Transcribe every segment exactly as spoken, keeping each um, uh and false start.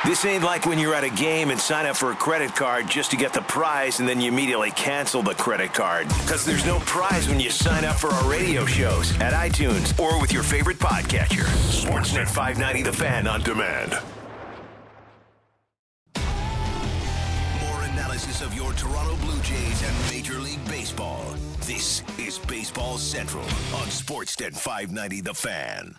This ain't like when you're at a game and sign up for a credit card just to get the prize and then you immediately cancel the credit card. Because there's no prize when you sign up for our radio shows at iTunes or with your favorite podcatcher. Sportsnet five ninety The Fan on demand. More analysis of your Toronto Blue Jays and Major League Baseball. This is Baseball Central on Sportsnet five ninety The Fan.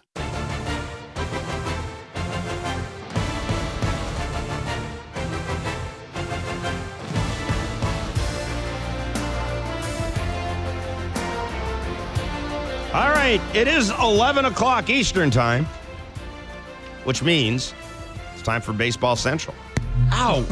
All right, it is eleven o'clock Eastern time, which means it's time for Baseball Central. Ow!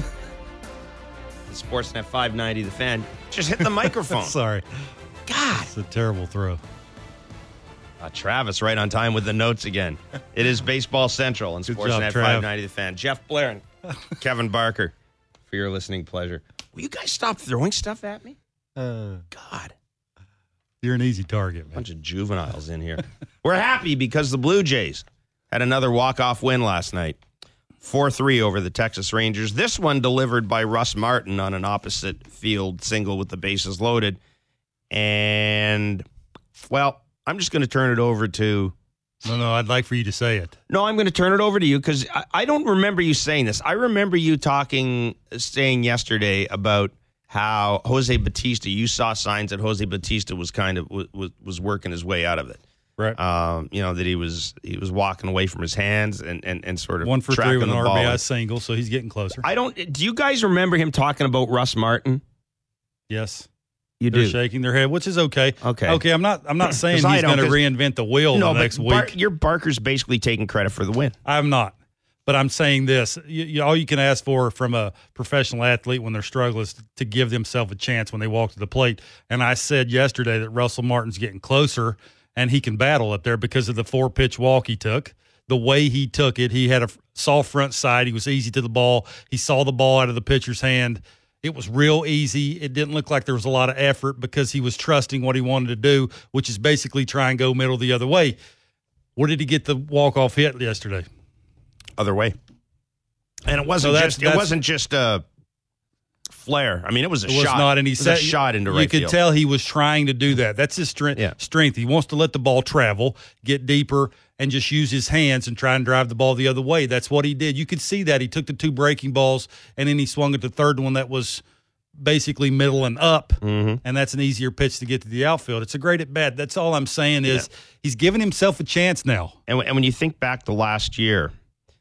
The Sportsnet five ninety The Fan just hit the microphone. Sorry. God. It's a terrible throw. Uh, Travis right on time with the notes again. It is Baseball Central on Sportsnet five ninety The Fan. Jeff Blair and Kevin Barker, for your listening pleasure. Will you guys stop throwing stuff at me? Uh, God. You're an easy target, man. Bunch of juveniles in here. We're happy because the Blue Jays had another walk-off win last night. four three over the Texas Rangers. This one delivered by Russ Martin on an opposite field single with the bases loaded. And, well, I'm just going to turn it over to... No, no, I'd like for you to say it. No, I'm going to turn it over to you because I, I don't remember you saying this. I remember you talking, saying yesterday about how Jose Bautista, you saw signs that Jose Bautista was kind of was, was working his way out of it. Right. Um, you know, that he was he was walking away from his hands and, and, and sort of One for tracking three with the an ball. R B I single, so he's getting closer. I don't do you guys remember him talking about Russ Martin? Yes. You They're do. shaking their head, which is okay. Okay. Okay, I'm not I'm not saying he's I going don't, to reinvent the wheel no, the but next Bar- week. your Barker's basically taking credit for the win. I'm not. But I'm saying this, you, you, all you can ask for from a professional athlete when they're struggling is to give themselves a chance when they walk to the plate. And I said yesterday that Russell Martin's getting closer, and he can battle up there because of the four-pitch walk he took. The way he took it, he had a soft front side. He was easy to the ball. He saw the ball out of the pitcher's hand. It was real easy. It didn't look like there was a lot of effort because he was trusting what he wanted to do, which is basically try and go middle the other way. Where did he get the walk-off hit yesterday? Other way. And it wasn't So that's- just it that's- wasn't just a flare. I mean, it was a It was shot. not, and he it was said a shot into you right could field. tell he was trying to do that. That's his strength. Yeah. Strength. He wants to let the ball travel, get deeper, and just use his hands and try and drive the ball the other way. That's what he did. You could see that he took the two breaking balls, and then he swung at the third one that was basically middle and up, mm-hmm. and that's an easier pitch to get to the outfield. It's a great at bat. That's all I'm saying is yeah. he's giving himself a chance now. And, and when you think back to last year,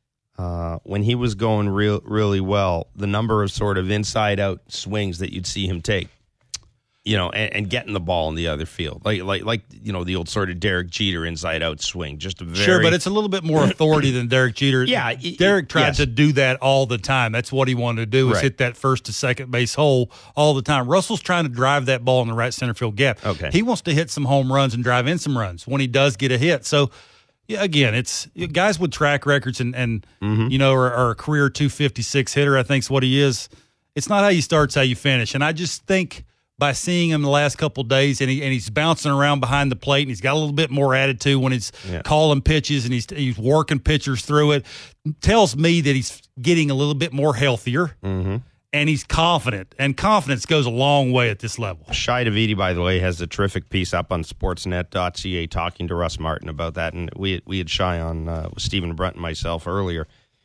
uh, when he was going real, really well, the number of sort of inside-out swings that you'd see him take, you know, and, and getting the ball in the other field, like like like you know the old sort of Derek Jeter inside-out swing, just a very sure, but it's a little bit more authority than Derek Jeter. Yeah, Derek tried yes. to do that all the time. That's what he wanted to do was right. hit that first to second base hole all the time. Russell's trying to drive that ball in the right center field gap. Okay, he wants to hit some home runs and drive in some runs when he does get a hit. So. Yeah, again, it's guys with track records and, and mm-hmm. you know, are, are a career two fifty-six hitter, I think is what he is. It's not how you start, it's how you finish. And I just think by seeing him the last couple of days and, he, and he's bouncing around behind the plate and he's got a little bit more attitude when he's yeah. calling pitches and he's he's working pitchers through it, tells me that he's getting a little bit more healthier. Mm-hmm. And he's confident, and confidence goes a long way at this level. Shai Davidi, by the way, has a terrific piece up on sportsnet dot c a talking to Russ Martin about that. And we we had Shai on uh, with Stephen Brunt and myself earlier,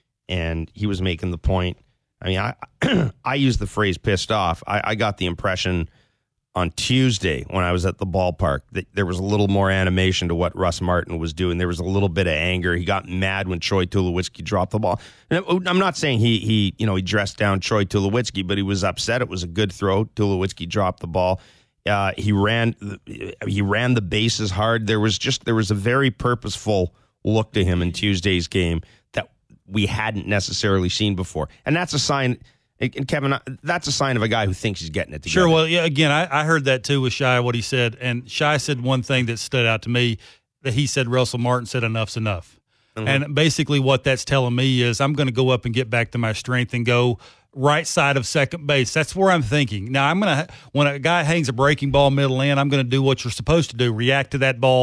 and he was making the point. I mean, I I used the phrase pissed off. I, I got the impression on Tuesday when I was at the ballpark that there was a little more animation to what Russ Martin was doing. There was a little bit of anger. He got mad when Troy Tulowitzki dropped the ball. And I'm not saying he he you know he dressed down Troy Tulowitzki, but he was upset. It was a good throw. Tulowitzki dropped the ball. Uh, he ran he ran the bases hard. There was just there was a very purposeful look to him in Tuesday's game that we hadn't necessarily seen before, and that's a sign. And Kevin, that's a sign of a guy who thinks he's getting it together. Sure. Well, yeah. Again, I, I heard that too with Shai, what he said, and Shai said one thing that stood out to me that he said Russell Martin said enough's enough, mm-hmm. and basically what that's telling me is I'm going to go up and get back to my strength and go right side of second base. That's where I'm thinking. Now I'm going to when a guy hangs a breaking ball middle in, I'm going to do what you're supposed to do, react to that ball.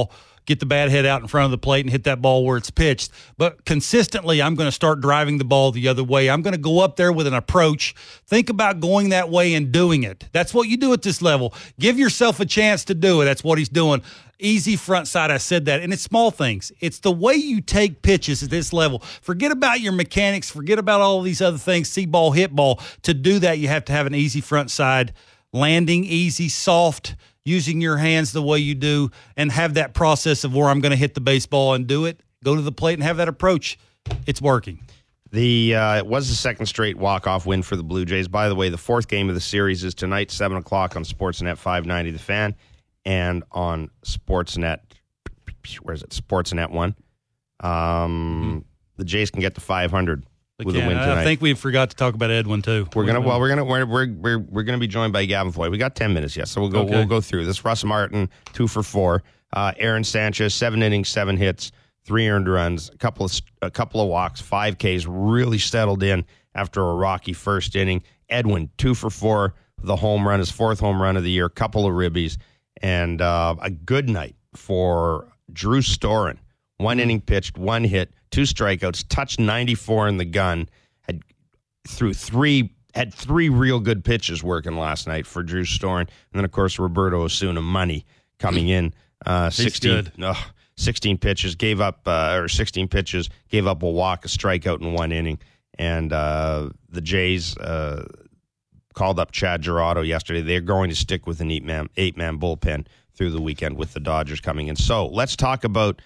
get the bad head out in front of the plate and hit that ball where it's pitched. But consistently, I'm going to start driving the ball the other way. I'm going to go up there with an approach. Think about going that way and doing it. That's what you do at this level. Give yourself a chance to do it. That's what he's doing. Easy front side, I said that. And it's small things. It's the way you take pitches at this level. Forget about your mechanics. Forget about all these other things, see ball, hit ball. To do that, you have to have an easy front side, landing easy, soft, using your hands the way you do, and have that process of where I'm going to hit the baseball and do it, go to the plate and have that approach. It's working. The uh, it was the second straight walk-off win for the Blue Jays. By the way, the fourth game of the series is tonight, seven o'clock on Sportsnet five ninety The Fan. And on Sportsnet, where is it? Sportsnet one. Um, mm-hmm. The Jays can get to five hundred with Again, a win tonight. I think we forgot to talk about Edwin too. We're gonna well, we're gonna we're we're we're, we're gonna be joined by Gavin Floyd. We got ten minutes yet, so we'll go okay. we'll go through this. Russ Martin, two for four. Uh, Aaron Sanchez, seven innings, seven hits, three earned runs, a couple of a couple of walks, five Ks. Really settled in after a rocky first inning. Edwin, two for four. The home run, his fourth home run of the year. Couple of ribbies. And uh, a good night for Drew Storen. One inning pitched, one hit, two strikeouts, touched ninety-four in the gun. Had threw three had three real good pitches working last night for Drew Storen. And then, of course, Roberto Osuna, money coming in. Uh, sixteen, oh, sixteen pitches, gave up, uh, or sixteen pitches, gave up a walk, a strikeout in one inning. And uh, the Jays uh, called up Chad Gerardo yesterday. They're going to stick with an eight-man eight-man bullpen through the weekend with the Dodgers coming in. So let's talk about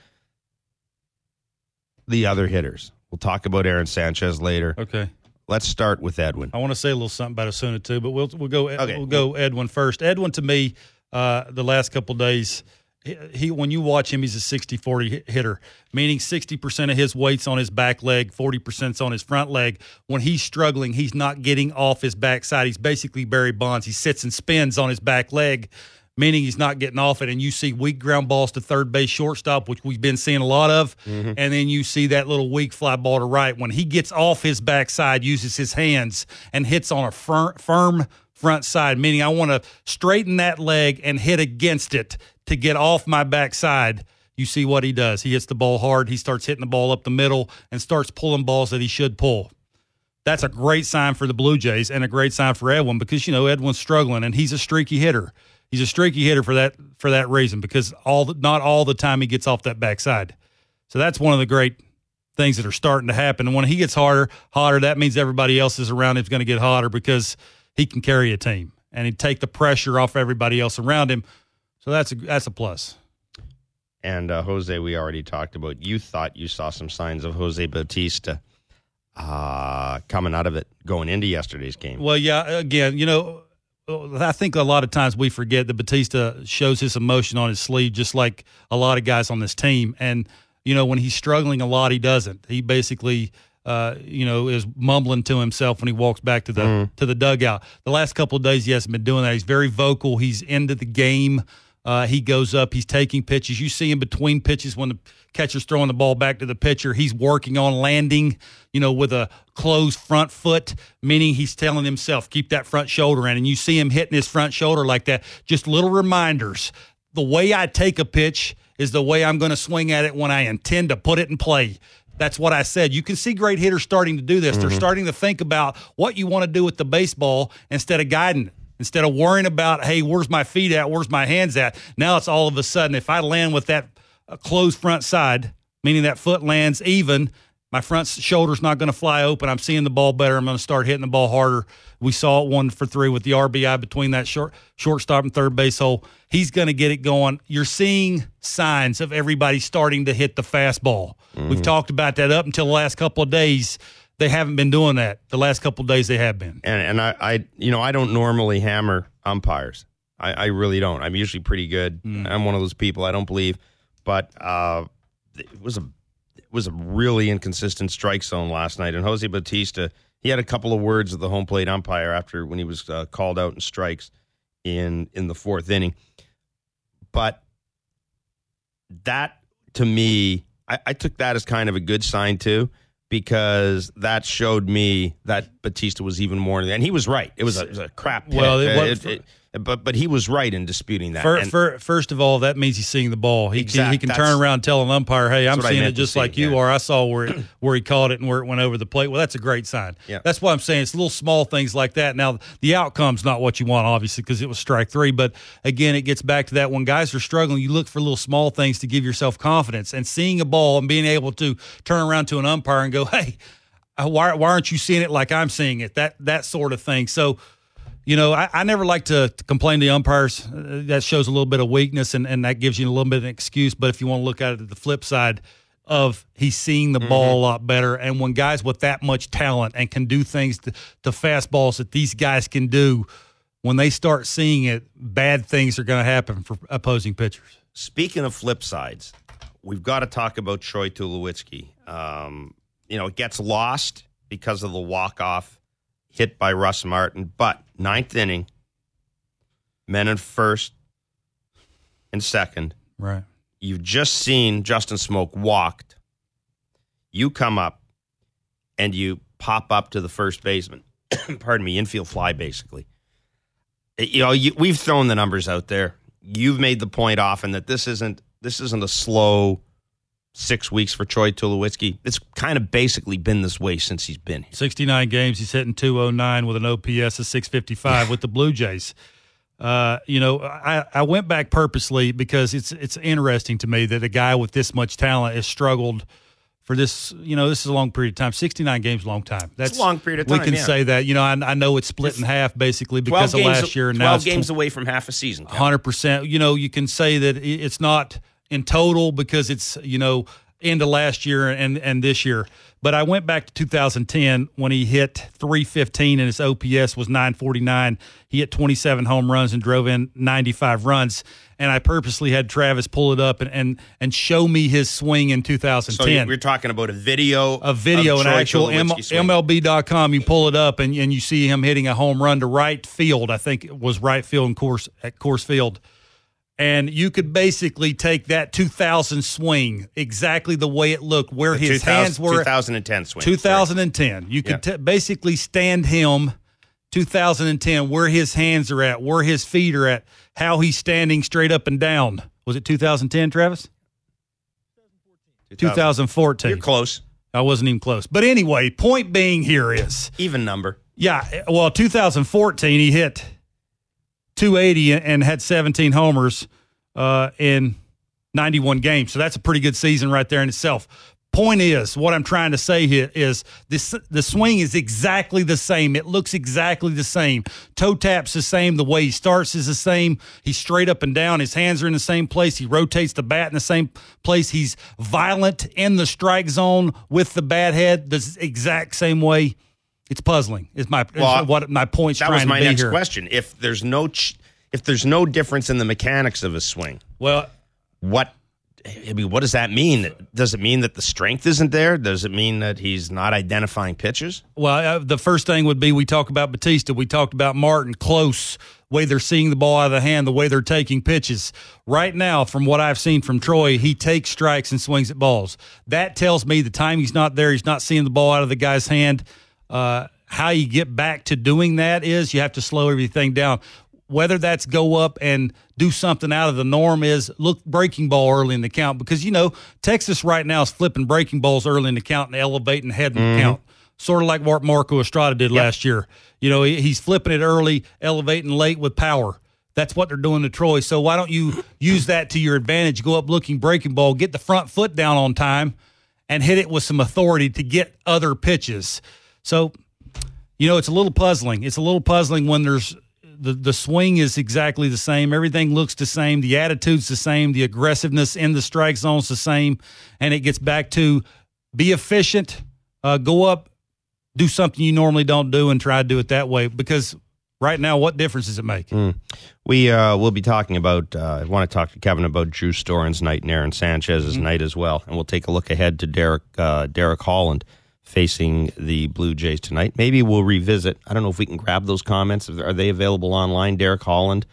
the other hitters. We'll talk about Aaron Sanchez later. Okay. Let's start with Edwin. I want to say a little something about Osuna too, but we'll we'll go okay. we'll go Edwin first. Edwin, to me, uh, the last couple of days, he, he when you watch him, he's a sixty forty hitter, meaning sixty percent of his weight's on his back leg, forty percent's on his front leg. When he's struggling, he's not getting off his backside. He's basically Barry Bonds. He sits and spins on his back leg, meaning he's not getting off it. And you see weak ground balls to third base, shortstop, which we've been seeing a lot of. Mm-hmm. And then you see that little weak fly ball to right. When he gets off his backside, uses his hands, and hits on a fir- firm front side, meaning I want to straighten that leg and hit against it to get off my backside. You see what he does. He hits the ball hard. He starts hitting the ball up the middle and starts pulling balls that he should pull. That's a great sign for the Blue Jays and a great sign for Edwin because, you know, Edwin's struggling, and he's a streaky hitter. He's a streaky hitter for that for that reason because all the, not all the time he gets off that backside. So that's one of the great things that are starting to happen. And when he gets harder, hotter, that means everybody else is around him is going to get hotter because he can carry a team and he'd take the pressure off everybody else around him. So that's a that's a plus. And uh, Jose, we already talked about. You thought you saw some signs of Jose Bautista uh, coming out of it going into yesterday's game. Well, yeah. Again, you know. I think a lot of times we forget that Bautista shows his emotion on his sleeve, just like a lot of guys on this team. And, you know, when he's struggling a lot, he doesn't. He basically, uh, you know, is mumbling to himself when he walks back to the mm. to the dugout. The last couple of days, he hasn't been doing that. He's very vocal. He's into the game. Uh, he goes up. He's taking pitches. You see him between pitches when the catcher's throwing the ball back to the pitcher. He's working on landing, you know, with a closed front foot, meaning he's telling himself, keep that front shoulder in. And you see him hitting his front shoulder like that. Just little reminders. The way I take a pitch is the way I'm going to swing at it when I intend to put it in play. That's what I said. You can see great hitters starting to do this. Mm-hmm. They're starting to think about what you want to do with the baseball instead of guiding it. Instead of worrying about, hey, where's my feet at, where's my hands at, now it's all of a sudden, if I land with that uh, closed front side, meaning that foot lands even, my front shoulder's not going to fly open. I'm seeing the ball better. I'm going to start hitting the ball harder. We saw it one for three with the R B I between that short shortstop and third base hole. He's going to get it going. You're seeing signs of everybody starting to hit the fastball. Mm-hmm. We've talked about that up until the last couple of days. They haven't been doing that. The last couple of days they have been. And and I, I you know, I don't normally hammer umpires. I, I really don't. I'm usually pretty good. Mm. I'm one of those people, I don't believe. But uh, it was a it was a really inconsistent strike zone last night. And Jose Bautista, he had a couple of words with the home plate umpire after when he was uh, called out in strikes in in the fourth inning. But that, to me, I, I took that as kind of a good sign, too. Because that showed me that Batista was even more, and he was right. It was a, it was a crap pick. Well, it, Uh, was, it, it, but but he was right in disputing that. For, And- for, first of all, that means he's seeing the ball. He Exact- can, he can that's- turn around and tell an umpire, hey, I'm what I seeing it meant to just see, like you yeah. are. I saw where it, where he caught it and where it went over the plate. Well, that's a great sign. Yeah. That's why I'm saying it's little small things like that. Now, the outcome's not what you want, obviously, because it was strike three. But, again, it gets back to that. When guys are struggling, you look for little small things to give yourself confidence. And seeing a ball and being able to turn around to an umpire and go, hey, why, why aren't you seeing it like I'm seeing it? That, that sort of thing. So, You know, I, I never like to, to complain to the umpires. Uh, that shows a little bit of weakness, and, and that gives you a little bit of an excuse. But if you want to look at it at the flip side of he's seeing the mm-hmm. ball a lot better, and when guys with that much talent and can do things to, to fastballs that these guys can do, when they start seeing it, bad things are going to happen for opposing pitchers. Speaking of flip sides, we've got to talk about Troy Tulowitzki. Um, you know, it gets lost because of the walk-off hit by Russ Martin, but ninth inning, men in first and second. Right. You've just seen Justin Smoak walked. You come up and you pop up to the first baseman. Pardon me, infield fly, basically. You know, you, we've thrown the numbers out there. You've made the point often that this isn't this isn't a slow six weeks for Troy Tulowitzki. It's kind of basically been this way since he's been here. sixty-nine games. He's hitting two oh nine with an O P S of six fifty-five with the Blue Jays. Uh, you know, I, I went back purposely because it's it's interesting to me that a guy with this much talent has struggled for this. You know, this is a long period of time. sixty-nine games, a long time. That's it's a long period of time. We can yeah. say that. You know, I, I know it's split in half basically because of last year. And now twelve it's games away from half a season. one hundred percent. You know, you can say that it's not in total because it's, you know, into last year and, and this year. But I went back to two thousand ten when he hit three fifteen and his O P S was nine forty-nine. He hit twenty-seven home runs and drove in ninety-five runs. And I purposely had Travis pull it up and and, and show me his swing in two thousand ten. So you're talking about a video, a video, of an Troy actual M- M L B dot com. You pull it up and and you see him hitting a home run to right field. I think it was right field in course at Coors Field. And you could basically take that two thousand swing, exactly the way it looked, where the his hands were. twenty ten swing. twenty ten. You could yeah. t- basically stand him, two thousand ten, where his hands are at, where his feet are at, how he's standing straight up and down. Was it two thousand ten, Travis? twenty fourteen. You're close. I wasn't even close. But anyway, point being here is. Even number. Yeah, well, two thousand fourteen, he hit two eighty and had seventeen homers uh, in ninety-one games. So that's a pretty good season right there in itself. Point is, what I'm trying to say here is this: the swing is exactly the same. It looks exactly the same. Toe tap's the same. The way he starts is the same. He's straight up and down. His hands are in the same place. He rotates the bat in the same place. He's violent in the strike zone with the bat head the exact same way. It's puzzling. Is my well, is what my point's that trying was my to be next here. question. If there's no ch- if there's no difference in the mechanics of a swing, well, what I mean, what does that mean? Does it mean that the strength isn't there? Does it mean that he's not identifying pitches? Well, uh, the first thing would be we talk about Batista. We talked about Martin, close, way they're seeing the ball out of the hand, the way they're taking pitches. Right now, from what I've seen from Troy, he takes strikes and swings at balls. That tells me the time he's not there, he's not seeing the ball out of the guy's hand. Uh, how you get back to doing that is you have to slow everything down. Whether that's go up and do something out of the norm is look breaking ball early in the count because, you know, Texas right now is flipping breaking balls early in the count and elevating head in mm-hmm. the count, sort of like what Marco Estrada did yep. last year. You know, he, he's flipping it early, elevating late with power. That's what they're doing to Troy. So why don't you use that to your advantage? Go up looking breaking ball, get the front foot down on time, and hit it with some authority to get other pitches. So, you know, it's a little puzzling. It's a little puzzling when there's the, the swing is exactly the same. Everything looks the same. The attitude's the same. The aggressiveness in the strike zone's the same. And it gets back to be efficient, uh, go up, do something you normally don't do, and try to do it that way. Because right now, what difference does it make? Mm. We uh, will be talking about, uh, I want to talk to Kevin about Drew Storen's night and Aaron Sanchez's mm-hmm. night as well. And we'll take a look ahead to Derek uh, Derek Holland facing the Blue Jays tonight. Maybe we'll revisit. I don't know if we can grab those comments. Are they available online, Derek Holland?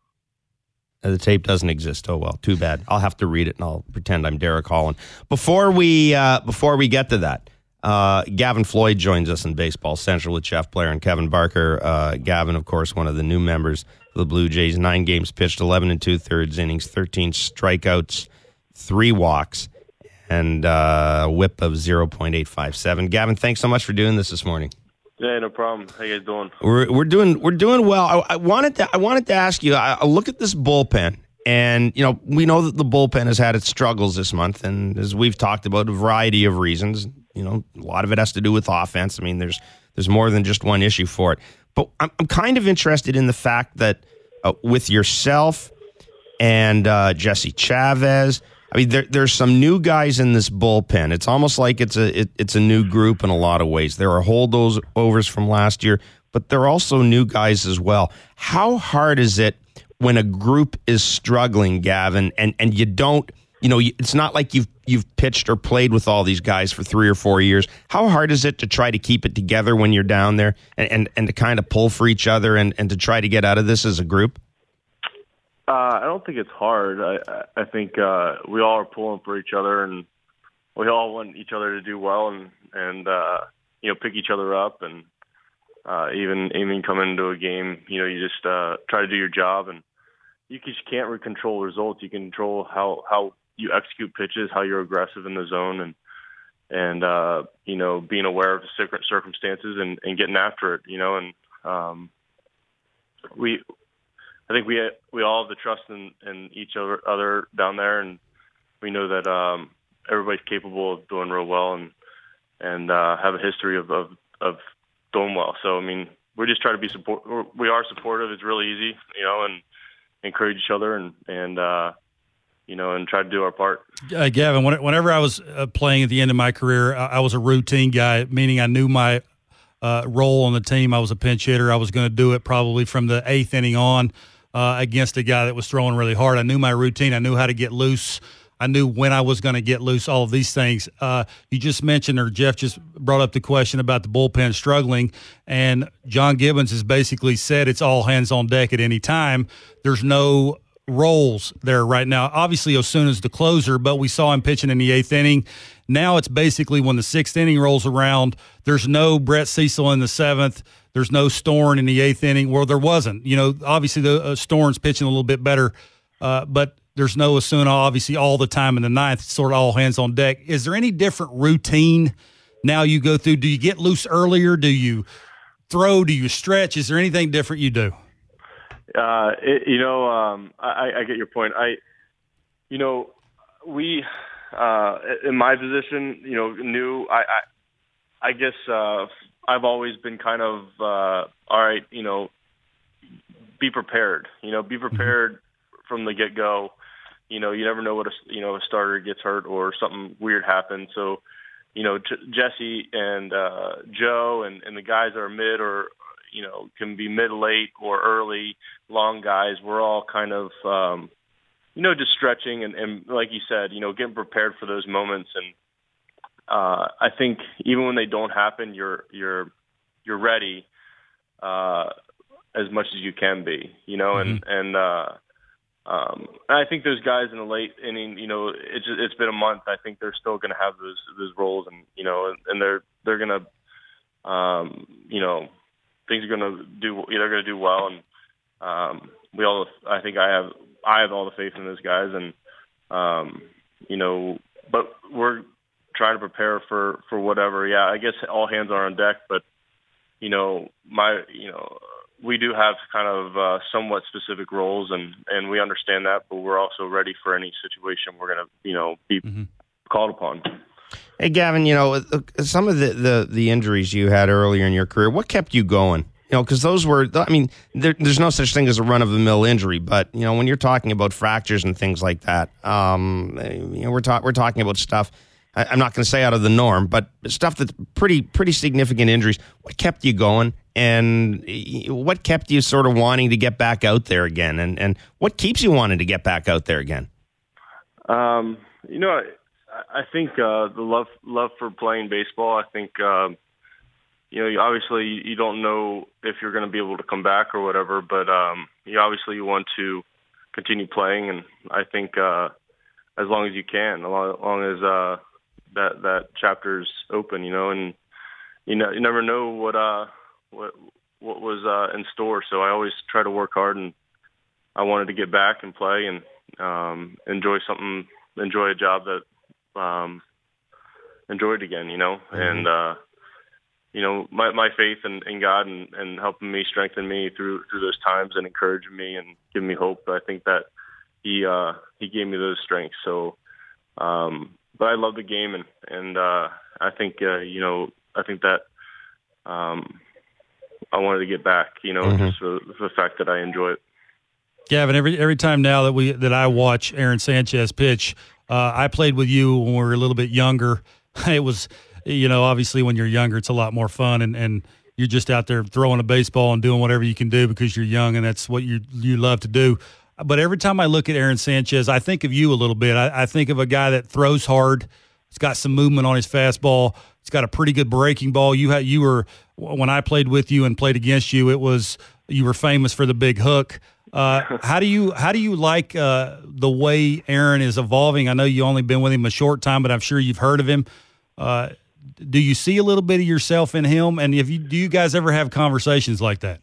Uh, the tape doesn't exist. Oh, well, too bad. I'll have to read it, and I'll pretend I'm Derek Holland. Before we uh, before we get to that, Uh, Gavin Floyd joins us in Baseball Central with Jeff Blair and Kevin Barker. Uh, Gavin, of course, one of the new members of the Blue Jays. Nine games pitched, eleven and two-thirds innings, thirteen strikeouts, three walks, and uh, a whip of zero point eight five seven. Gavin, thanks so much for doing this this morning. Yeah, no problem. How you guys doing? We're we're doing we're doing well. I, I wanted to I wanted to ask you. I, I look at this bullpen. And, you know, we know that the bullpen has had its struggles this month. And as we've talked about, a variety of reasons, you know, a lot of it has to do with offense. I mean, there's there's more than just one issue for it. But I'm, I'm kind of interested in the fact that uh, with yourself and uh, Jesse Chavez, I mean, there, there's some new guys in this bullpen. It's almost like it's a it, it's a new group in a lot of ways. There are holdovers from last year, but there are also new guys as well. How hard is it when a group is struggling, Gavin, and, and you don't, you know, it's not like you've you've pitched or played with all these guys for three or four years. How hard is it to try to keep it together when you're down there and, and, and to kind of pull for each other and, and to try to get out of this as a group? Uh, I don't think it's hard. I, I think uh, we all are pulling for each other, and we all want each other to do well and, and uh, you know, pick each other up. And uh, even, even coming into a game, you know, you just uh, try to do your job, and you just can't control results. You can control how, how you execute pitches, how you're aggressive in the zone, and and uh, you know, being aware of the circumstances and, and getting after it. You know, and um, we, I think we we all have the trust in, in each other, other down there, and we know that um, everybody's capable of doing real well and and uh, have a history of, of of doing well. So I mean, we just try to be support. We are supportive. It's really easy, you know, and encourage each other and, and uh, you know, and try to do our part. Uh, Gavin, whenever I was uh, playing at the end of my career, I, I was a routine guy, meaning I knew my uh, role on the team. I was a pinch hitter. I was going to do it probably from the eighth inning on uh, against a guy that was throwing really hard. I knew my routine. I knew how to get loose. I knew when I was going to get loose, all of these things. Uh, you just mentioned, or Jeff just brought up the question about the bullpen struggling, and John Gibbons has basically said it's all hands on deck at any time. There's no roles there right now. Obviously, Osuna's the closer, but we saw him pitching in the eighth inning. Now it's basically when the sixth inning rolls around, there's no Brett Cecil in the seventh. There's no Storn in the eighth inning. Well, there wasn't. You know, obviously the uh, Storn's pitching a little bit better, uh, but there's no Osuna, obviously, all the time in the ninth. It's sort of all hands on deck. Is there any different routine now you go through? Do you get loose earlier? Do you throw? Do you stretch? Is there anything different you do? Uh, it, you know, um, I, I get your point. I, you know, we, uh, in my position, you know, new, I, I, I guess uh, I've always been kind of, uh, all right, you know, be prepared. You know, be prepared mm-hmm. from the get-go. You know, you never know what a, you know, a starter gets hurt or something weird happens. So, you know, J- Jesse and uh, Joe and, and the guys that are mid or, you know, can be mid, late or early, long guys. We're all kind of, um, you know, just stretching and, and like you said, you know, getting prepared for those moments. And uh, I think even when they don't happen, you're, you're, you're ready uh, as much as you can be, you know, mm-hmm. and, and, uh, Um, I think those guys in the late inning, you know, it's it's been a month. I think they're still going to have those those roles, and you know, and, and they're they're going to, um, you know, things are going to do. They're going to do well, and um, we all. I think I have I have all the faith in those guys, and um, you know, but we're trying to prepare for for whatever. Yeah, I guess all hands are on deck, but you know, my you know. We do have kind of uh, somewhat specific roles, and, and we understand that, but we're also ready for any situation we're going to, you know, be mm-hmm. called upon. Hey, Gavin, you know, some of the, the, the injuries you had earlier in your career, what kept you going? You know, because those were, I mean, there, there's no such thing as a run-of-the-mill injury, but, you know, when you're talking about fractures and things like that, um, you know, we're, ta- we're talking about stuff, I, I'm not going to say out of the norm, but stuff that's pretty pretty significant injuries. What kept you going? And what kept you sort of wanting to get back out there again? And, and what keeps you wanting to get back out there again? Um, you know, I, I think uh, the love love for playing baseball. I think, uh, you know, obviously you don't know if you're going to be able to come back or whatever, but um, you obviously you want to continue playing. And I think uh, as long as you can, as long as uh, that that chapter's open, you know, and you know you never know what uh what what was uh, in store. So I always try to work hard, and I wanted to get back and play and um, enjoy something, enjoy a job that um, enjoyed again, you know, mm-hmm. and uh, you know my my faith in, in God and, and helping me, strengthen me through through those times and encouraging me and giving me hope. I think that he uh, he gave me those strengths. So, um, but I love the game, and and uh, I think uh, you know I think that. Um, I wanted to get back, you know, mm-hmm. just for, for the fact that I enjoy it. Gavin, every every time now that we that I watch Aaron Sanchez pitch, uh, I played with you when we were a little bit younger. It was, you know, obviously when you're younger, it's a lot more fun, and, and you're just out there throwing a baseball and doing whatever you can do because you're young, and that's what you you love to do. But every time I look at Aaron Sanchez, I think of you a little bit. I, I think of a guy that throws hard. He's got some movement on his fastball. He's got a pretty good breaking ball. You had you were when I played with you and played against you, it was you were famous for the big hook. Uh, how do you how do you like uh, the way Aaron is evolving? I know you only been with him a short time, but I'm sure you've heard of him. Uh, do you see a little bit of yourself in him? And if you do, you guys ever have conversations like that?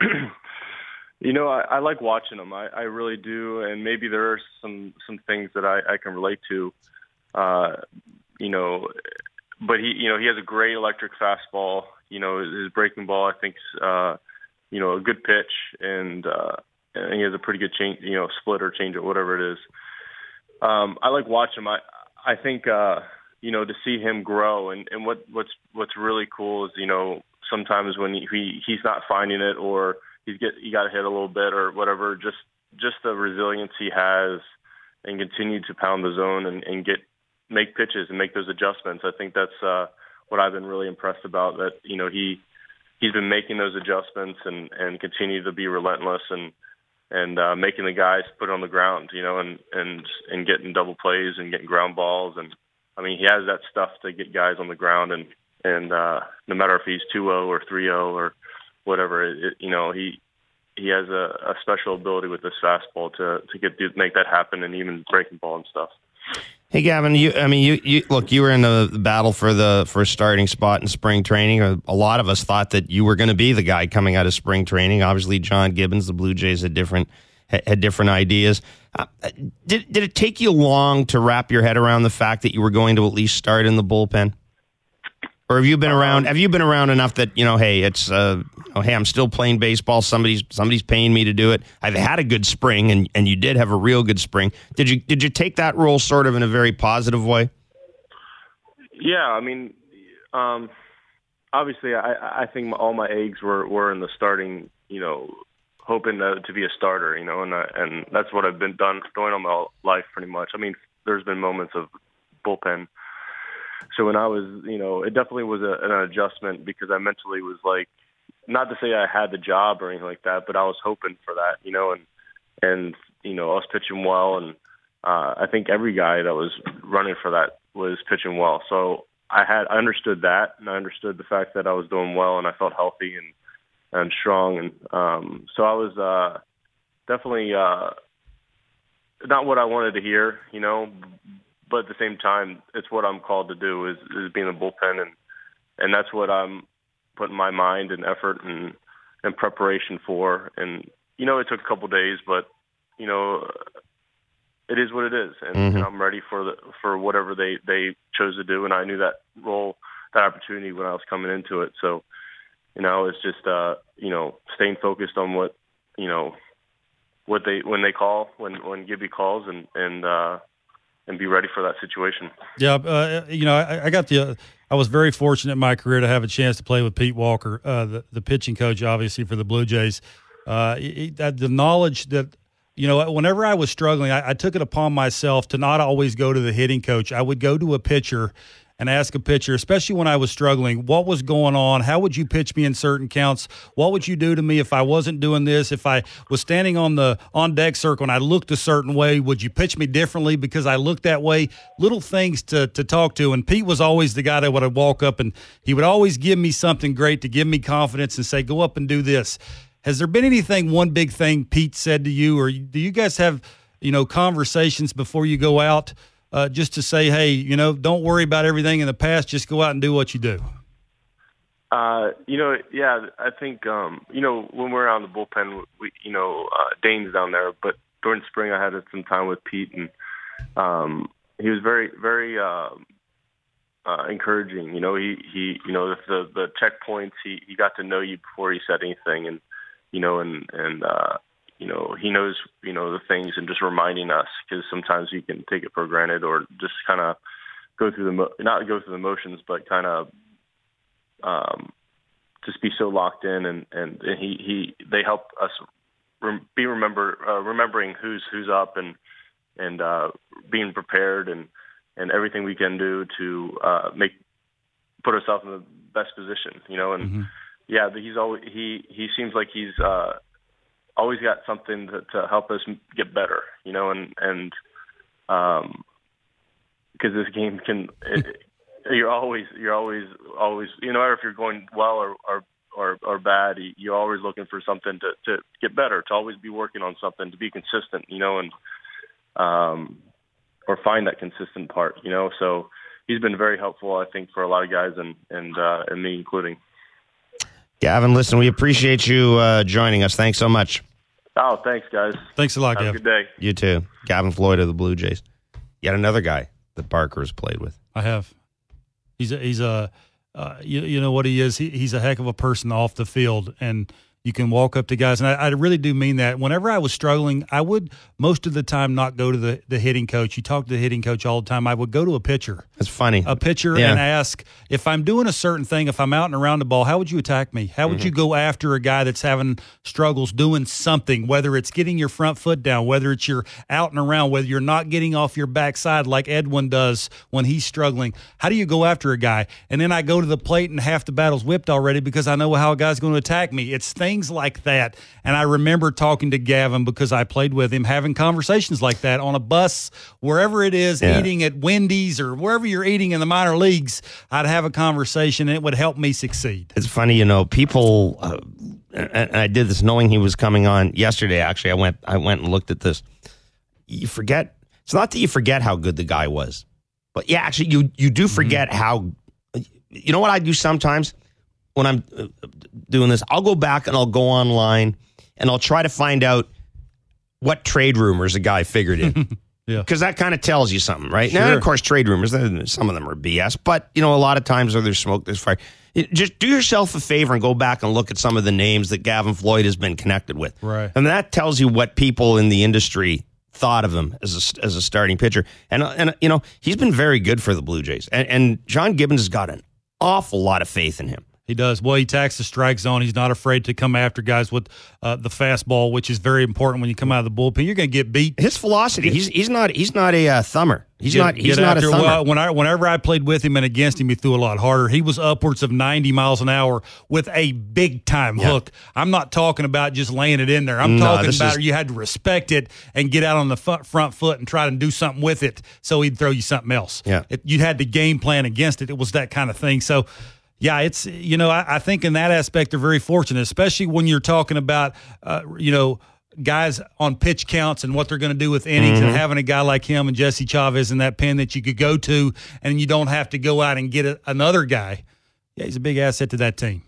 You know, I, I like watching him. I, I really do, and maybe there are some some things that I, I can relate to. Uh, you know, but he, you know, he has a great electric fastball. You know, his breaking ball, I think, uh, you know, a good pitch, and, uh, and he has a pretty good change, you know, splitter, change it, whatever it is. Um, I like watching him. I, I think, uh, you know, to see him grow, and, and what, what's what's really cool is, you know, sometimes when he, he he's not finding it, or he's get he got hit a little bit or whatever, just just the resilience he has, and continue to pound the zone and, and get make pitches and make those adjustments. I think that's uh, what I've been really impressed about, that, you know, he, he's been making those adjustments and, and continue to be relentless and, and uh, making the guys put it on the ground, you know, and, and, and getting double plays and getting ground balls. And I mean, he has that stuff to get guys on the ground, and, and uh, no matter if he's two oh or three oh or whatever, it, it, you know, he, he has a, a special ability with this fastball to, to get, to make that happen, and even breaking ball and stuff. Hey, Gavin, you, I mean, you, you look, you were in the battle for the for a starting spot in spring training. A lot of us thought that you were going to be the guy coming out of spring training. Obviously, John Gibbons, the Blue Jays, had different had different ideas. Uh, did did it take you long to wrap your head around the fact that you were going to at least start in the bullpen? Or have you been around? Have you been around enough that, you know, hey, it's uh, oh, hey, I'm still playing baseball. Somebody's somebody's paying me to do it. I've had a good spring, and, and you did have a real good spring. Did you did you take that role sort of in a very positive way? Yeah, I mean, um, obviously, I, I think all my eggs were, were in the starting. You know, hoping to, to be a starter. You know, and I, and that's what I've been done doing all my life, pretty much. I mean, there's been moments of bullpen. So when I was, you know, it definitely was a, an adjustment, because I mentally was like, not to say I had the job or anything like that, but I was hoping for that, you know, and, and, you know, I was pitching well. And uh, I think every guy that was running for that was pitching well. So I had, I understood that, and I understood the fact that I was doing well, and I felt healthy and, and strong. And um, so I was uh, definitely uh, not what I wanted to hear, you know, but at the same time, it's what I'm called to do, is, is being a bullpen, and and that's what I'm putting my mind and effort and, and preparation for. And, you know, it took a couple of days, but, you know, it is what it is, and, mm-hmm. and I'm ready for the for whatever they, they chose to do. And I knew that role, that opportunity when I was coming into it. So, you know, it's just uh, you know, staying focused on what, you know, what they when they call, when when Gibby calls, and and uh, and be ready for that situation. Yeah, uh, you know, I, I got the. Uh, I was very fortunate in my career to have a chance to play with Pete Walker, uh, the the pitching coach, obviously for the Blue Jays. Uh, it, it, the knowledge that, you know, whenever I was struggling, I, I took it upon myself to not always go to the hitting coach. I would go to a pitcher and ask a pitcher, especially when I was struggling, what was going on? How would you pitch me in certain counts? What would you do to me if I wasn't doing this? If I was standing on the on-deck circle and I looked a certain way, would you pitch me differently because I looked that way? Little things to to talk to. And Pete was always the guy that would walk up, and he would always give me something great to give me confidence and say, go up and do this. Has there been anything, one big thing Pete said to you, or do you guys have, you know, conversations before you go out uh, just to say, hey, you know, don't worry about everything in the past. Just go out and do what you do? Uh, you know, yeah, I think, um, you know, when we're out in the bullpen, we, you know, uh, Dane's down there, but during spring I had some time with Pete, and um, he was very, very uh, uh, encouraging. You know, he, he you know, the the checkpoints, he, he got to know you before he said anything, and, you know, and, and uh, you know, he knows, you know, the things, and just reminding us, because sometimes you can take it for granted or just kind of go through the, mo- not go through the motions, but kind of, Um, just be so locked in, and, and, and he, he they help us rem- be remember uh, remembering who's who's up, and and uh, being prepared, and, and everything we can do to uh, make put ourselves in the best position, you know. And mm-hmm. yeah, he's always he he seems like he's uh, always got something to, to help us get better, you know, and and um, because this game can. It, You're always, you're always, always, you know, if you're going well or or, or, or bad, you're always looking for something to, to get better, to always be working on something, to be consistent, you know, and um, or find that consistent part, you know. So he's been very helpful, I think, for a lot of guys, and and uh, and me including. Gavin, listen, we appreciate you uh, joining us. Thanks so much. Oh, thanks, guys. Thanks a lot, Have Gav. a good day. You too. Gavin Floyd of the Blue Jays. Yet another guy that Barker has played with. I have. He's a, he's a uh, you, you know what he is. He, he's a heck of a person off the field, and you can walk up to guys, and I, I really do mean that. Whenever I was struggling, I would most of the time not go to the, the hitting coach. You talk to the hitting coach all the time. I would go to a pitcher. It's funny. A pitcher yeah. and ask, if I'm doing a certain thing, if I'm out and around the ball, how would you attack me? How would mm-hmm. you go after a guy that's having struggles doing something, whether it's getting your front foot down, whether it's you're out and around, whether you're not getting off your backside like Edwin does when he's struggling. How do you go after a guy? And then I go to the plate and half the battle's whipped already because I know how a guy's going to attack me. It's things like that. And I remember talking to Gavin because I played with him, having conversations like that on a bus, wherever it is, yeah. eating at Wendy's or wherever you're eating in the minor leagues. I'd have a conversation, and it would help me succeed. It's funny, you know, people, uh, and I did this knowing he was coming on yesterday. Actually, I went, I went and looked at this. You forget, it's not that you forget how good the guy was, but yeah, actually, you, you do forget mm-hmm. how, you know what I do sometimes? When I'm doing this, I'll go back and I'll go online and I'll try to find out what trade rumors a guy figured in. Yeah. Because that kind of tells you something, right? Sure. Now, of course, trade rumors, some of them are B S, but, you know, a lot of times where there's smoke, there's fire. Just do yourself a favor and go back and look at some of the names that Gavin Floyd has been connected with. Right. And that tells you what people in the industry thought of him as a, as a starting pitcher. And, and you know, he's been very good for the Blue Jays. And, and John Gibbons has got an awful lot of faith in him. He does. Well, he attacks the strike zone. He's not afraid to come after guys with uh, the fastball, which is very important when you come out of the bullpen. You're going to get beat. His velocity. He's he's not he's not a uh, thumber. He's get, not he's not after, a thumber. Well, when I, whenever I played with him and against him, he threw a lot harder. He was upwards of ninety miles an hour with a big time yeah. hook. I'm not talking about just laying it in there. I'm no, talking about is... you had to respect it and get out on the front, front foot and try to do something with it so he'd throw you something else. Yeah, it, you had the game plan against it. It was that kind of thing. So. Yeah, it's, you know, I, I think in that aspect they're very fortunate, especially when you're talking about, uh, you know, guys on pitch counts and what they're going to do with innings mm-hmm. and having a guy like him and Jesse Chavez in that pen that you could go to and you don't have to go out and get a, another guy. Yeah, he's a big asset to that team.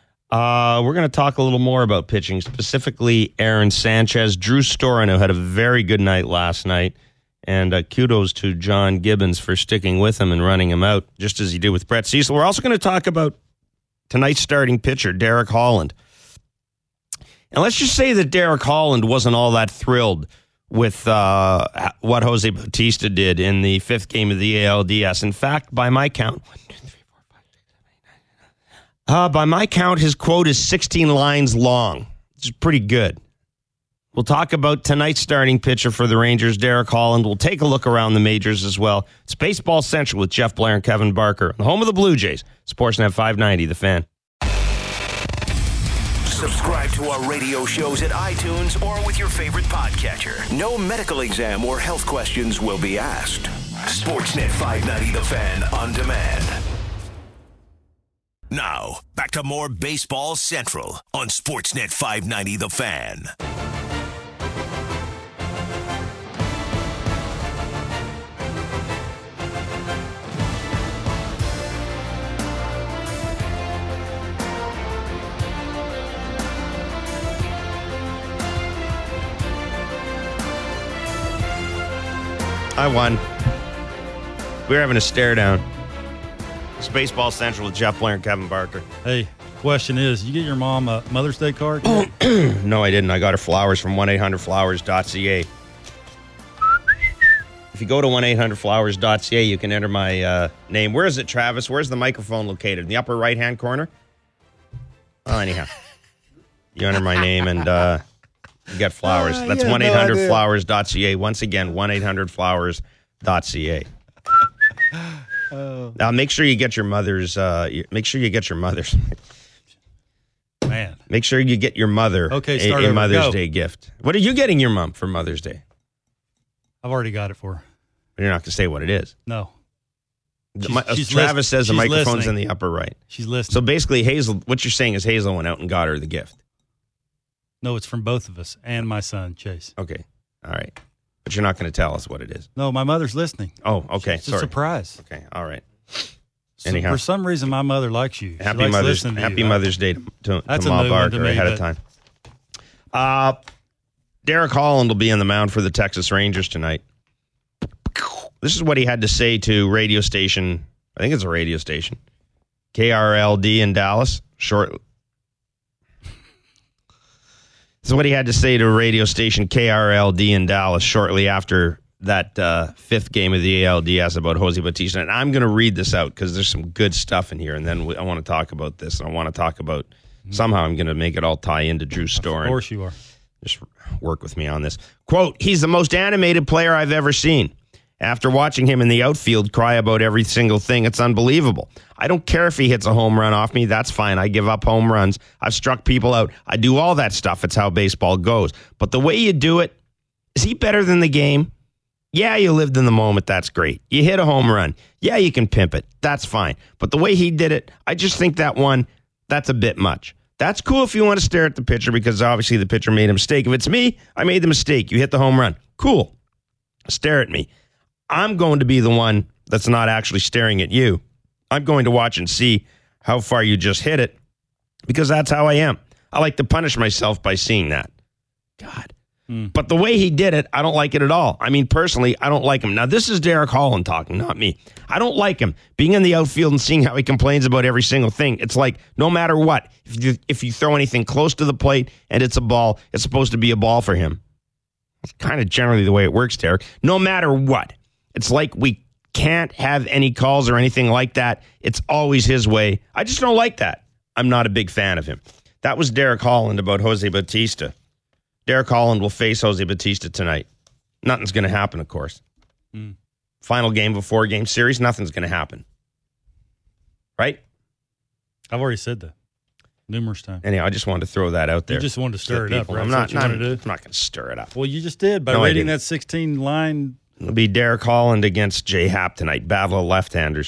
Uh, we're going to talk a little more about pitching, specifically Aaron Sanchez. Drew Storino had a very good night last night. And uh, kudos to John Gibbons for sticking with him and running him out, just as he did with Brett Cecil. We're also going to talk about tonight's starting pitcher, Derek Holland. And let's just say that Derek Holland wasn't all that thrilled with uh, what Jose Bautista did in the fifth game of the A L D S. In fact, by my count, one, two, three, four, five, six, seven, eight, nine, uh, by my count, his quote is sixteen lines long. It's pretty good. We'll talk about tonight's starting pitcher for the Rangers, Derek Holland. We'll take a look around the majors as well. It's Baseball Central with Jeff Blair and Kevin Barker, the home of the Blue Jays, Sportsnet five ninety, The Fan. Subscribe to our radio shows at iTunes or with your favorite podcatcher. No medical exam or health questions will be asked. Sportsnet five ninety, The Fan on demand. Now, back to more Baseball Central on Sportsnet five ninety, The Fan. I won. We were having a stare down. It's Baseball Central with Jeff Blair and Kevin Barker. Hey, question is, you get your mom a Mother's Day card? No, I didn't. I got her flowers from one eight hundred flowers dot c a. If you go to one eight hundred flowers dot c a, you can enter my uh, name. Where is it, Travis? Where's the microphone located? In the upper right-hand corner? Oh, anyhow. You enter my name and uh, you get flowers. Uh, That's yeah, one eight hundred no flowers dot c a. Once again, one eight hundred flowers dot c a. Oh. Now, make sure you get your mother's, uh, make sure you get your mother's. Man. Make sure you get your mother Okay, a, start a over. Mother's Go. Day gift. What are you getting your mom for Mother's Day? I've already got it for her. You're not going to say what it is. No. The She's- mi- uh, she's Travis lis- says the she's microphone's listening. in the upper right. She's listening. So basically, Hazel, what you're saying is Hazel went out and got her the gift. No, it's from both of us and my son, Chase. Okay. All right. But you're not going to tell us what it is. No, my mother's listening. Oh, okay. It's a Sorry. surprise. Okay. All right. So Anyhow. for some reason, my mother likes you. She Happy likes Mother's listening to Happy you. Mother's Day to, to, That's to a Ma new one to Barker me, ahead of but- time. Uh, Derek Holland will be on the mound for the Texas Rangers tonight. This is what he had to say to radio station, I think it's a radio station, K R L D in Dallas. Short. This is what he had to say to radio station K R L D in Dallas shortly after that uh, fifth game of the A L D S about Jose Bautista. And I'm going to read this out because there's some good stuff in here. And then we, I want to talk about this. I want to talk about, somehow I'm going to make it all tie into Drew Storen. Of course you are. Just work with me on this. Quote, he's the most animated player I've ever seen. After watching him in the outfield cry about every single thing, it's unbelievable. I don't care if he hits a home run off me. That's fine. I give up home runs. I've struck people out. I do all that stuff. It's how baseball goes. But the way you do it, is he better than the game? Yeah, you lived in the moment. That's great. You hit a home run. Yeah, you can pimp it. That's fine. But the way he did it, I just think that one, that's a bit much. That's cool if you want to stare at the pitcher because obviously the pitcher made a mistake. If it's me, I made the mistake. You hit the home run. Cool. Stare at me. I'm going to be the one that's not actually staring at you. I'm going to watch and see how far you just hit it because that's how I am. I like to punish myself by seeing that. God. Mm. But the way he did it, I don't like it at all. I mean, personally, I don't like him. Now, this is Derek Holland talking, not me. I don't like him. Being in the outfield and seeing how he complains about every single thing, it's like no matter what, if you, if you throw anything close to the plate and it's a ball, it's supposed to be a ball for him. It's kind of generally the way it works, Derek. No matter what. It's like we can't have any calls or anything like that. It's always his way. I just don't like that. I'm not a big fan of him. That was Derek Holland about Jose Bautista. Derek Holland will face Jose Bautista tonight. Nothing's going to happen, of course. Mm. Final game of a four-game series, nothing's going to happen. Right? I've already said that numerous times. Anyhow, I just wanted to throw that out there. You just wanted to stir it up, right? I'm not, That's what you not, want to do? I'm not going to stir it up. Well, you just did by No, I rating didn't. that sixteen-line. It'll be Derek Holland against Jay Happ tonight. Battle of left-handers.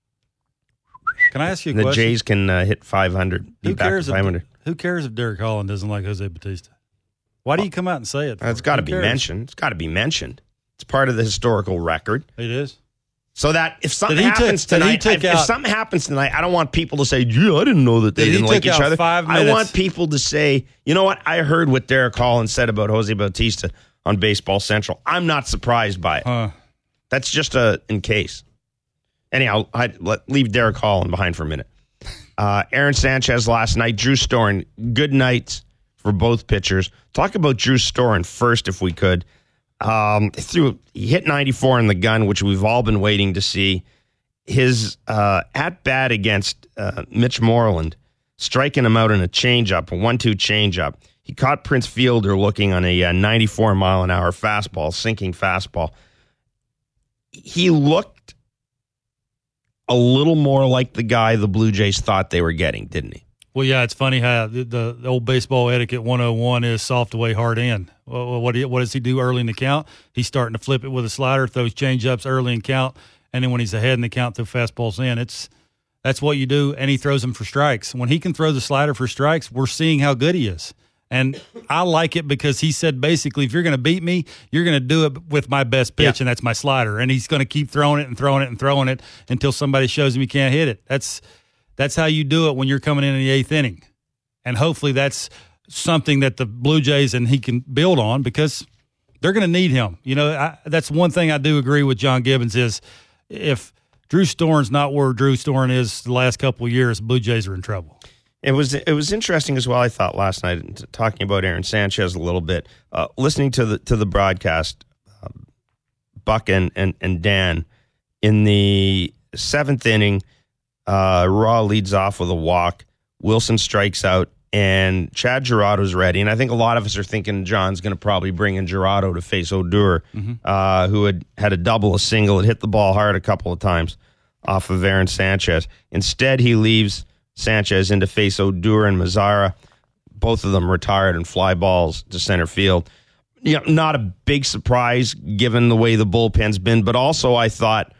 Can I ask you a the question? Jays can uh, hit five hundred. Who back cares, to if, five hundred. who cares if Derek Holland doesn't like Jose Bautista? Why do you come out and say it? for? It's got to Who be cares? mentioned. It's got to be mentioned. It's part of the historical record. It is. So that if something That he took- happens that he tonight, took if, if out- something happens tonight, I don't want people to say, "Yeah, I didn't know that they That he didn't like took each out other." five I minutes. want people to say, "You know what? I heard what Derek Holland said about Jose Bautista on Baseball Central. I'm not surprised by it. Huh. That's just a in case." Anyhow, I let leave Derek Holland behind for a minute. Uh, Aaron Sanchez last night, Drew Storen, good nights for both pitchers. Talk about Drew Storen first, if we could. Um, threw, he hit ninety-four in the gun, which we've all been waiting to see. His uh, at-bat against uh, Mitch Moreland, striking him out in a changeup, a one two changeup. He caught Prince Fielder looking on a uh, ninety-four mile an hour fastball, sinking fastball. He looked a little more like the guy the Blue Jays thought they were getting, didn't he? Well, yeah, it's funny how the, the, the old baseball etiquette one oh one is soft away, hard in. Well, what, do you, what does he do early in the count? He's starting to flip it with a slider, throws change-ups early in count, and then when he's ahead in the count, throw fastballs in. It's That's what you do, and he throws them for strikes. When he can throw the slider for strikes, we're seeing how good he is. And I like it because he said basically, if you're going to beat me, you're going to do it with my best pitch, Yeah. and that's my slider. And he's going to keep throwing it and throwing it and throwing it until somebody shows him he can't hit it. That's that's how you do it when you're coming in in the eighth inning. And hopefully that's something that the Blue Jays and he can build on because they're going to need him. You know, I, that's one thing I do agree with John Gibbons is if Drew Storen's not where Drew Storen is the last couple of years, Blue Jays are in trouble. It was it was interesting as well. I thought last night, talking about Aaron Sanchez a little bit, uh, listening to the to the broadcast, uh, Buck and, and and Dan in the seventh inning, uh, Raw leads off with a walk. Wilson strikes out, and Chad Gerardo's ready. And I think a lot of us are thinking John's going to probably bring in Gerardo to face Odor, mm-hmm. uh, who had had a double, a single, had hit the ball hard a couple of times off of Aaron Sanchez. Instead, he leaves Sanchez in to face Odor and Mazara. Both of them retired and fly balls to center field. You know, not a big surprise given the way the bullpen's been, but also I thought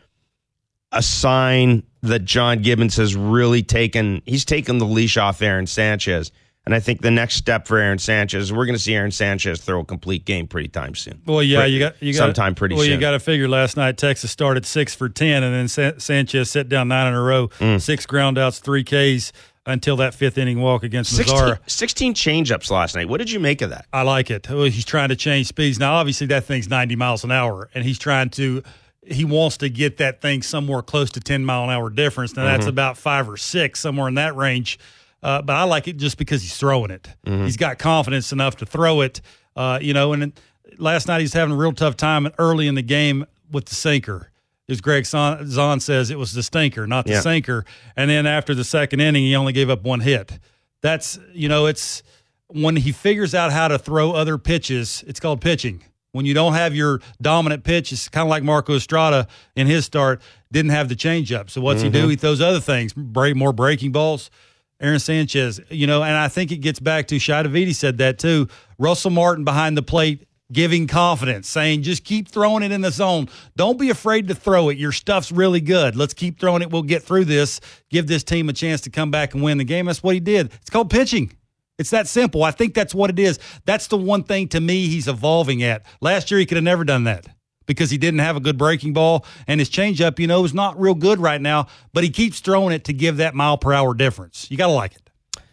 a sign that John Gibbons has really taken, he's taken the leash off Aaron Sanchez. And I think the next step for Aaron Sanchez, we're going to see Aaron Sanchez throw a complete game pretty time soon. Well, yeah, pretty, you got you got sometime pretty well, soon. Well, you got to figure last night Texas started six for ten, and then Sa- Sanchez set down nine in a row, mm. six groundouts, three Ks until that fifth inning walk against Mazara. sixteen changeups last night. What did you make of that? I like it. Well, he's trying to change speeds. Now, obviously, that thing's ninety miles an hour, and he's trying to. He wants to get that thing somewhere close to ten mile an hour difference. Now, mm-hmm. that's about five or six, somewhere in that range. Uh, but I like it just because he's throwing it. Mm-hmm. He's got confidence enough to throw it, uh, you know. And last night he's having a real tough time early in the game with the sinker. As Greg Zahn says, it was the stinker, not the yeah. sinker. And then after the second inning, he only gave up one hit. That's, you know, it's when he figures out how to throw other pitches, it's called pitching. When you don't have your dominant pitch, it's kind of like Marco Estrada in his start, didn't have the changeup. So what's mm-hmm. he do? He throws other things, break more breaking balls. Aaron Sanchez, you know, and I think it gets back to Shi Davidi said that too. Russell Martin behind the plate giving confidence, saying just keep throwing it in the zone. Don't be afraid to throw it. Your stuff's really good. Let's keep throwing it. We'll get through this. Give this team a chance to come back and win the game. That's what he did. It's called pitching. It's that simple. I think that's what it is. That's the one thing to me he's evolving at. Last year he could have never done that, because he didn't have a good breaking ball, and his changeup, you know, is not real good right now, but he keeps throwing it to give that mile per hour difference. You got to like it.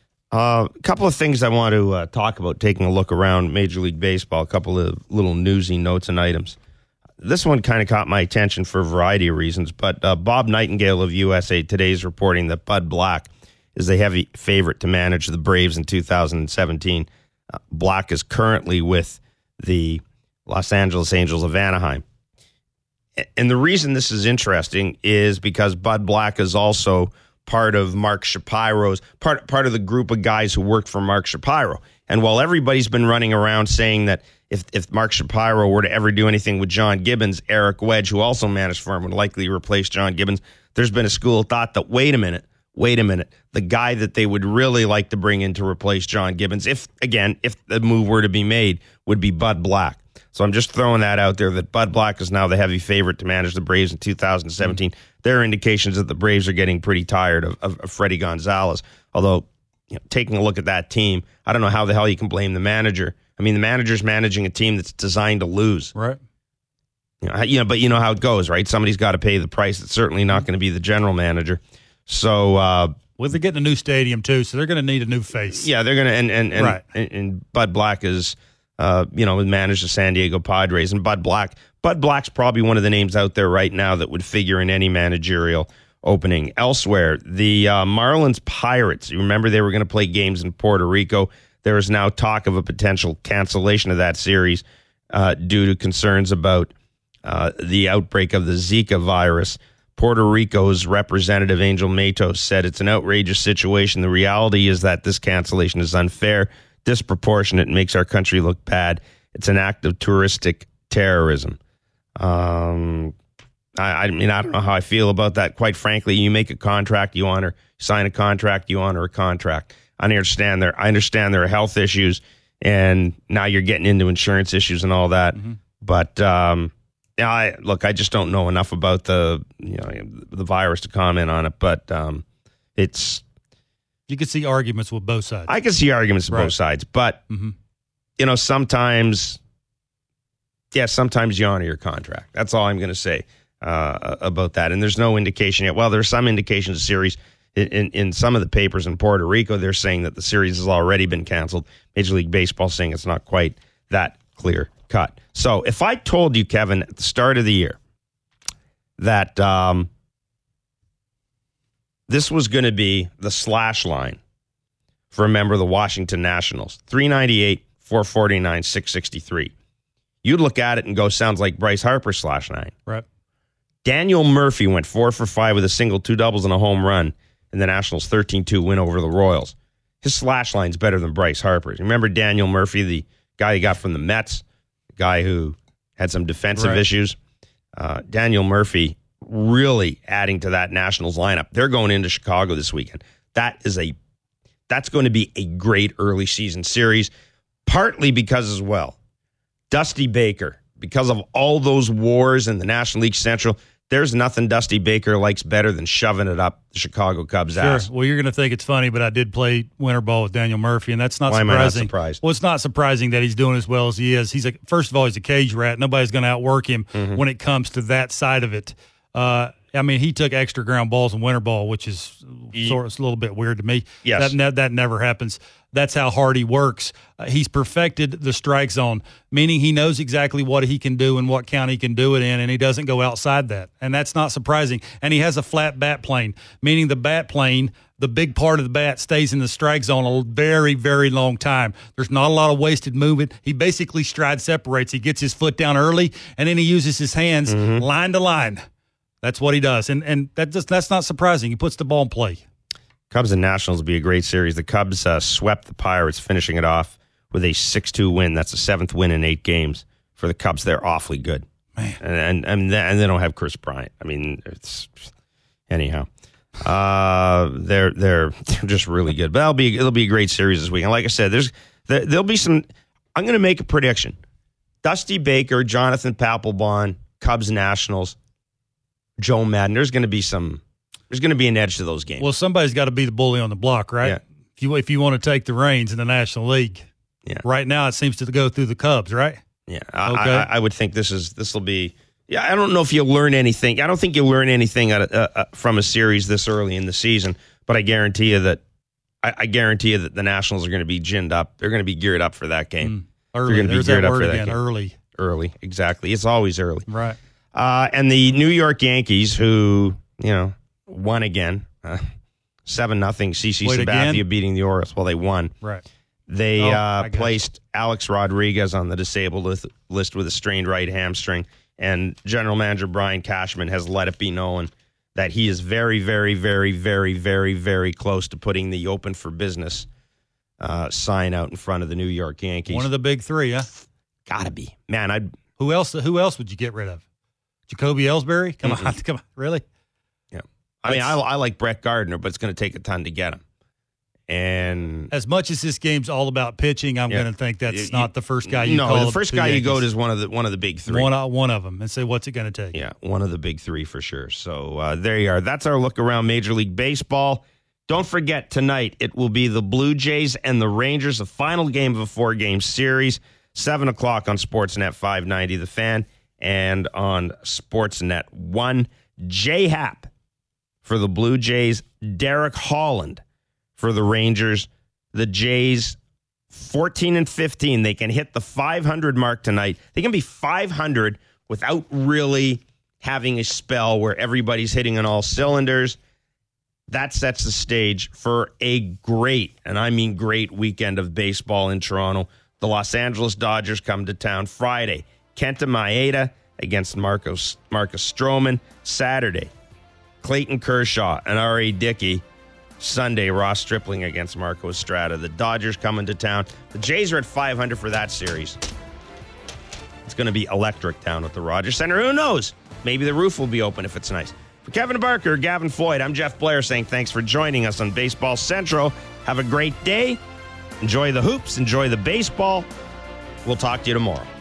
Uh, a couple of things I want to uh, talk about, taking a look around Major League Baseball, a couple of little newsy notes and items. This one kind of caught my attention for a variety of reasons, but uh, Bob Nightingale of U S A Today is reporting that Bud Black is a heavy favorite to manage the Braves in two thousand seventeen. Uh, Black is currently with the Los Angeles Angels of Anaheim. And the reason this is interesting is because Bud Black is also part of Mark Shapiro's, part, part of the group of guys who worked for Mark Shapiro. And while everybody's been running around saying that if, if Mark Shapiro were to ever do anything with John Gibbons, Eric Wedge, who also managed for him, would likely replace John Gibbons, there's been a school of thought that, wait a minute, wait a minute, the guy that they would really like to bring in to replace John Gibbons, if, again, if the move were to be made, would be Bud Black. So I'm just throwing that out there, that Bud Black is now the heavy favorite to manage the Braves in two thousand seventeen. Mm-hmm. There are indications that the Braves are getting pretty tired of, of, of Freddie Gonzalez. Although, you know, taking a look at that team, I don't know how the hell you can blame the manager. I mean, the manager's managing a team that's designed to lose. Right. You know, you know, but you know how it goes, right? Somebody's got to pay the price. It's certainly not going to be the general manager. So, uh, well, they're getting a new stadium too, so they're going to need a new face. Yeah, they're going to, and and and, right. and and Bud Black is, uh, you know, managed the San Diego Padres, and Bud Black, Bud Black's probably one of the names out there right now that would figure in any managerial opening. Elsewhere, the uh, Marlins Pirates. You remember they were going to play games in Puerto Rico. There is now talk of a potential cancellation of that series uh, due to concerns about uh, the outbreak of the Zika virus. Puerto Rico's representative, Angel Matos, said it's an outrageous situation. The reality is that this cancellation is unfair, disproportionate, and makes our country look bad. It's an act of touristic terrorism. Um, I, I mean, I don't know how I feel about that. Quite frankly, you make a contract, you honor, sign a contract, you honor a contract. I understand there. I understand there are health issues, and now you're getting into insurance issues and all that. Mm-hmm. But um, yeah, I, look, I just don't know enough about the you know the virus to comment on it. But um, it's you can see arguments with both sides. I can see arguments with right. both sides, but mm-hmm. you know, sometimes, yeah, sometimes you honor your contract. That's all I'm going to say uh, about that. And there's no indication yet. Well, there's some indications of series. In, in some of the papers in Puerto Rico, they're saying that the series has already been canceled. Major League Baseball saying it's not quite that clear cut. So if I told you, Kevin, at the start of the year that um, this was going to be the slash line for a member of the Washington Nationals, three ninety-eight, four forty-nine, six sixty-three, you'd look at it and go, sounds like Bryce Harper slash nine. Right. Daniel Murphy went four for five with a single, two doubles, and a home run in the Nationals' thirteen two win over the Royals. His slash line's better than Bryce Harper's. Remember Daniel Murphy, the guy he got from the Mets, the guy who had some defensive right. issues? Uh, Daniel Murphy really adding to that Nationals lineup. They're going into Chicago this weekend. That is a that's going to be a great early season series, partly because as well, Dusty Baker, because of all those wars in the National League Central, there's nothing Dusty Baker likes better than shoving it up the Chicago Cubs' Sure. ass. Well, you're going to think it's funny, but I did play winter ball with Daniel Murphy, and that's not Why surprising. am I not surprised? Well, it's not surprising that he's doing as well as he is. He's a, first of all, he's a cage rat. Nobody's going to outwork him Mm-hmm. when it comes to that side of it. Uh, I mean, he took extra ground balls in winter ball, which is sort of a little bit weird to me. Yes. That, that, that never happens. That's how hard he works. Uh, he's perfected the strike zone, meaning he knows exactly what he can do and what count he can do it in, and he doesn't go outside that. And that's not surprising. And he has a flat bat plane, meaning the bat plane, the big part of the bat, stays in the strike zone a very, very long time. There's not a lot of wasted movement. He basically stride separates. He gets his foot down early, and then he uses his hands Mm-hmm. line to line. That's what he does. And and that just, that's not surprising. He puts the ball in play. Cubs and Nationals will be a great series. The Cubs uh, swept the Pirates, finishing it off with a six two win. That's the seventh win in eight games for the Cubs. They're awfully good. Man. And and, and, they, and they don't have Chris Bryant. I mean, it's anyhow. Uh, they're they're they're just really good. But that'll be it'll be a great series this week. And like I said, there's there, there'll be some. I'm going to make a prediction: Dusty Baker, Jonathan Papelbon, Cubs Nationals, Joe Madden. There's going to be some. There's going to be an edge to those games. Well, somebody's got to be the bully on the block, right? Yeah. If you if you want to take the reins in the National League. Yeah. Right now, it seems to go through the Cubs, right? Yeah, I, Okay. I, I would think this is this will be. Yeah, I don't know if you learn anything. I don't think you learn anything out of, uh, uh, from a series this early in the season. But I guarantee you that I, I guarantee you that the Nationals are going to be ginned up. They're going to be geared up for that game. Mm, early. They're going to be There's geared that up word for that again. game. Early. Early, exactly. It's always early. Right. Uh, and the New York Yankees, who you know won again, uh, seven nothing. C C Wait, Sabathia again? beating the Orioles. Well, they won. Right. They Oh, uh, I got placed Alex Rodriguez on the disabled list, list with a strained right hamstring, and General Manager Brian Cashman has let it be known that he is very, very, very, very, very, very close to putting the open for business uh, sign out in front of the New York Yankees. One of the big three, huh? Gotta be. Man, I'd Who else? Who else would you get rid of? Jacoby Ellsbury? Come on, come on, really? yeah. I mean, I, That's- I like Brett Gardner, but it's going to take a ton to get him. And As much as this game's all about pitching, I'm Yeah. going to think that's You- not the first guy you no, call. the first to guy you go Yankees. to is one of the one of the big three. One, uh, one of them, and say, what's it going to take? Yeah, one of the big three for sure. So uh, there you are. That's our look around Major League Baseball. Don't forget, tonight it will be the Blue Jays and the Rangers, the final game of a four-game series, seven o'clock on Sportsnet five ninety The Fan and on Sportsnet one. J-Hap for the Blue Jays, Derek Holland for the Rangers. The Jays, fourteen and fifteen. They can hit the five hundred mark tonight. They can be five hundred without really having a spell where everybody's hitting on all cylinders. That sets the stage for a great, and I mean great, weekend of baseball in Toronto. The Los Angeles Dodgers come to town Friday. Kenta Maeda against Marcos, Marcus Stroman. Saturday, Clayton Kershaw and R A. Dickey. Sunday, Ross Stripling against Marco Estrada. The Dodgers coming to town. The Jays are at five hundred for that series. It's going to be electric down at the Rogers Center. Who knows? Maybe the roof will be open if it's nice. For Kevin Barker, Gavin Floyd, I'm Jeff Blair saying thanks for joining us on Baseball Central. Have a great day. Enjoy the hoops. Enjoy the baseball. We'll talk to you tomorrow.